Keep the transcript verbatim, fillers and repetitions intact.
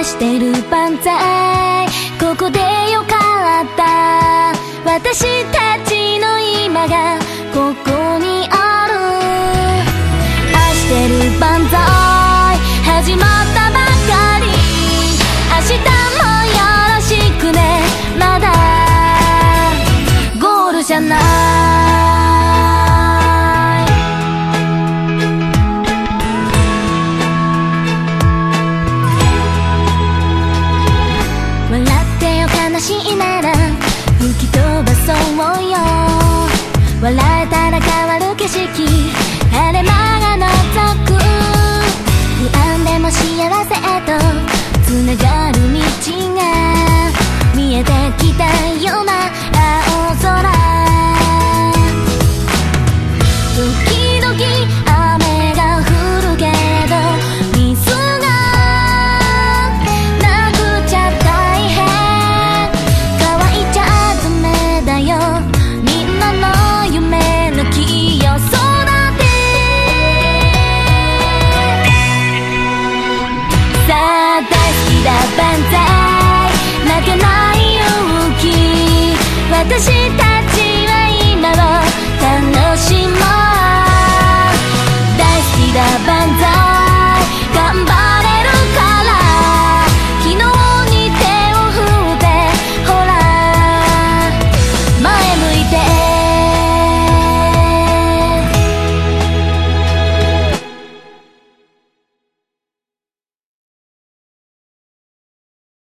してる万歳、ここでよかった、私たちの今がここにある。愛してる万歳、始まったばかり、明日もよろしくね、まだゴールじゃない。悲しいなら吹き飛ばそうよ、笑えたら変わる景色、